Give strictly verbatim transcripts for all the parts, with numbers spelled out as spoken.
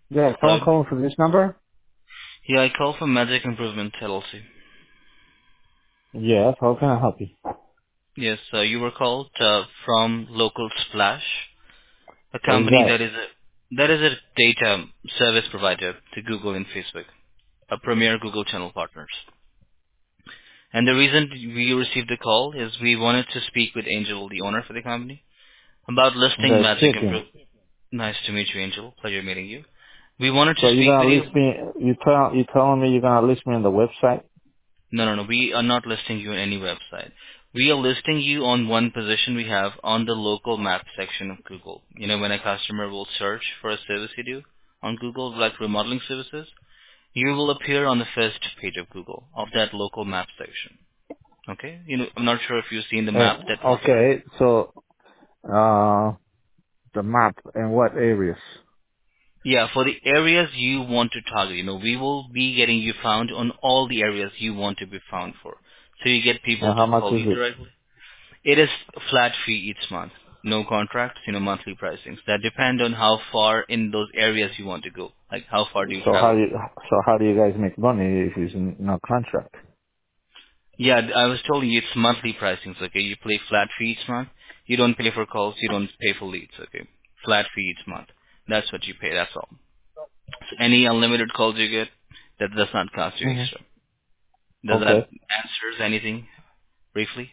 Yeah, Hello. someone calling for this number? Yeah, I call from Magic Improvement L L C. Yes, how can I help you? Yes, uh, you were called uh, from Local Splash, a What is company that? that is a that is a data service provider to Google and Facebook, a premier Google channel partners. And the reason we received the call is we wanted to speak with Angel, the owner for the company, about listing Okay, Magic speaking. Improve. Nice to meet you, Angel. Pleasure meeting you. We wanted to So you're speak with gonna you. list me, you tell, you telling me you're gonna list me on the website? No, no, no. We are not listing you on any website. We are listing you on one position we have on the local map section of Google. You know, when a customer will search for a service you do on Google, like remodeling services, you will appear on the first page of Google of that local map section. Okay? You know, I'm not sure if you've seen the Uh, map that will be. okay, so, uh, the map and what areas? Yeah, for the areas you want to target, you know, we will be getting you found on all the areas you want to be found for. So you get people And how to much call is you it? directly. It is flat fee each month. No contracts, you know, monthly pricings. That depend on how far in those areas you want to go. Like how far do you So how do travel? you, so how do you guys make money if it's n- no contract? Yeah, I was telling you it's monthly pricings, okay? You pay flat fee each month. You don't pay for calls, you don't pay for leads, okay? Flat fee each month. That's what you pay, that's all. So any unlimited calls you get, that does not cost you hmm extra. Does that Okay. answers anything briefly?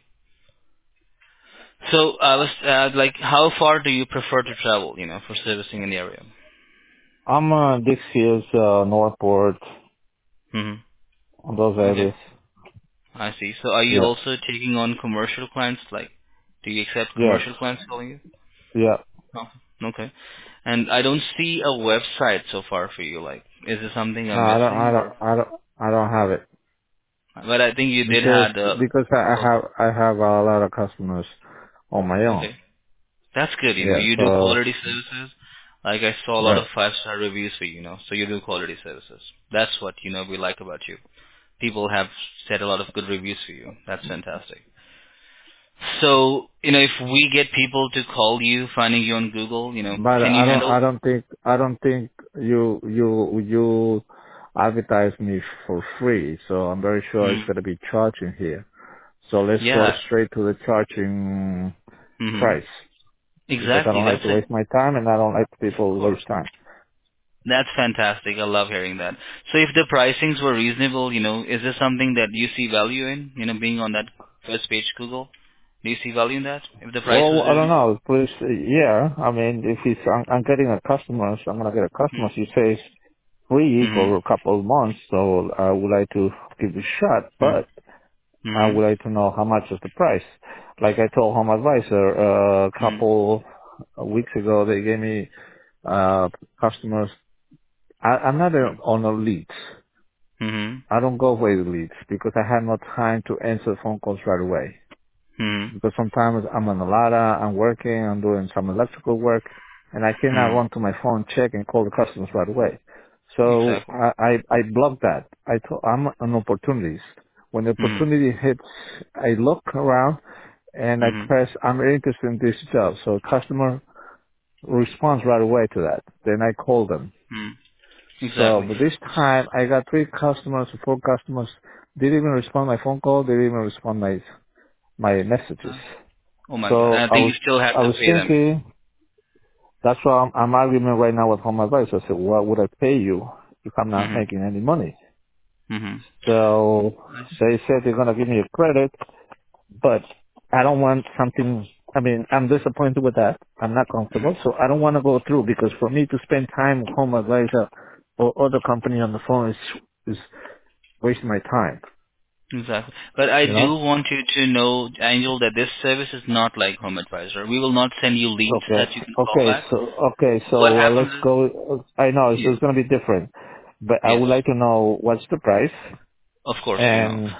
So I was uh, like, how far do you prefer to travel, you know, for servicing in the area? I'm, uh, Dixie's, uh, Northport, Mm-hmm. on those Okay. areas. I see. So are you Yeah. also taking on commercial clients? Like, do you accept Yes. commercial clients calling you? Yeah. No. Okay. And I don't see a website so far for you. Like, is there something No, I'm I don't, I missing don't, or? I don't, I don't have it. But I think you did Because had a. because I I Oh, have I have a lot of customers on my own. okay. That's good. You know, Yeah. you do So quality services. Like I saw a lot of right. five star reviews for you. You know, so you do quality services. That's what you know we like about you. People have said a lot of good reviews for you. That's fantastic. So, you know, if we get people to call you, finding you on Google, you know, But can I you don't handle? I don't think I don't think you you you advertise me for free. So I'm very sure it's Mm, gonna be charging here. So let's go yeah. straight to the charging hmm price because I Exactly. don't like That's to it. waste my time and I don't like Of people course. waste time. That's fantastic. I love hearing that. So if the pricings were reasonable, you know, is there something that you see value in, you know, being on that first page Google? Do you see value in that? If the price Well, was I don't reasonable? know. Please, yeah. I mean, if it's I'm, I'm getting a customer, so I'm gonna get a customer. She says free for a Mm-hmm. couple of months, so I would like to give it a shot, but I would Mm-hmm. like to know how much is the price. Like I told Home Advisor uh, a couple of weeks ago, they gave me uh, customers. I, I'm not a, on the leads. Mm-hmm. I don't go away with leads because I have no time to answer phone calls right away. Mm-hmm. Because sometimes I'm on a ladder, I'm working, I'm doing some electrical work, and I cannot run Mm-hmm. to my phone, check, and call the customers right away. So Exactly. I, I, I block that. I to, I'm on opportunities. When the Mm-hmm. opportunity hits, I look around and I Mm-hmm. press, I'm interested in this job. So customer responds right away to that. Then I call them. Mm-hmm. So, Exactly. but this time I got three customers, four customers, didn't even respond my phone call, didn't even respond my, my messages. Oh my god. So And I I think was you still have I to was pay them. thinking that's why I'm, I'm arguing right now with Home Advice. I said, what would I pay you if I'm not Mm-hmm. making any money? Mm-hmm. So Nice. they said they're gonna give me a credit, but I don't want something. I mean, I'm disappointed with that. I'm not comfortable, so I don't want to go through because for me to spend time with Home Advisor or other company on the phone is is wasting my time. Exactly. But I You know? do want you to know, Angel, that this service is not like Home Advisor. We will not send you leads Okay. that you can call Okay. back. So okay. What So uh, let's happens is, go. I know it's, yeah, it's going to be different, but I yes, would like to know what's the price of course you know. and.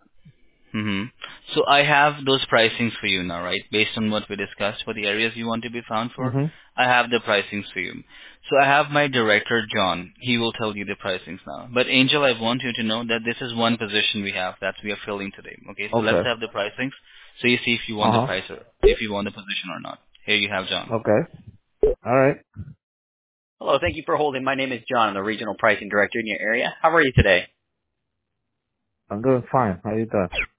hmm So I have those pricings for you now, right? Based on what we discussed for the areas you want to be found for, Mhm. I have the pricings for you. So I have my director, John. He will tell you the pricings now. But Angel, I want you to know that this is one position we have that we are filling today. Okay, so let's Okay. have the pricings. So you see if you want Uh the huh. price or if you want the position or not. Here you have John. Okay. All right. Hello, thank you for holding. My name is John. I'm the Regional Pricing Director in your area. How are you today? I'm doing fine. How you doing?